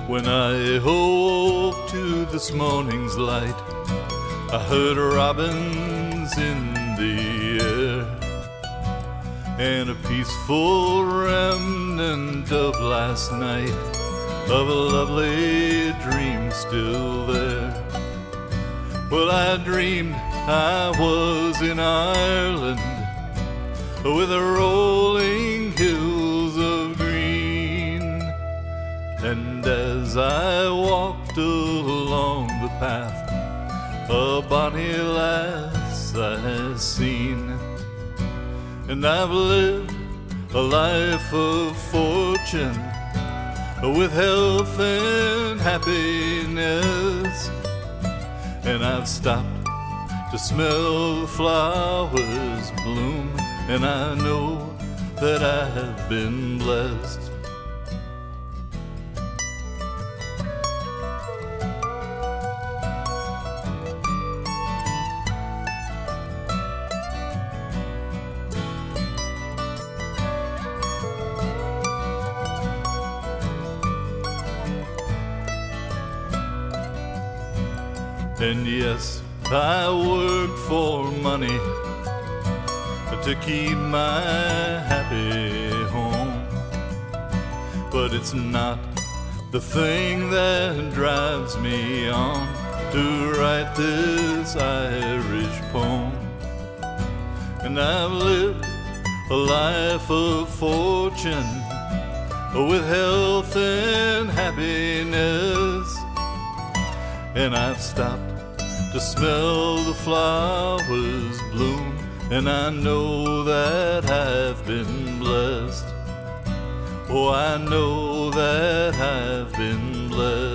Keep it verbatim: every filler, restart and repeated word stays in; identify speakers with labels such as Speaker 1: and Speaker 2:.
Speaker 1: When I awoke to this morning's light, I heard robins in the air, and a peaceful remnant of last night, of a lovely dream still there. Well, I dreamed I was in Ireland, with the rolling hills of green, and as I walked along the path, a bonny lass I seen. And I've lived a life of fortune, with health and happiness, and I've stopped to smell the flowers bloom, and I know that I have been blessed. And yes, I work for money to keep my happy home, but it's not the thing that drives me on to write this Irish poem. And I've lived a life of fortune, with health and happiness, and I've stopped to smell the flowers bloom, and I know that I've been blessed. Oh, I know that I've been blessed.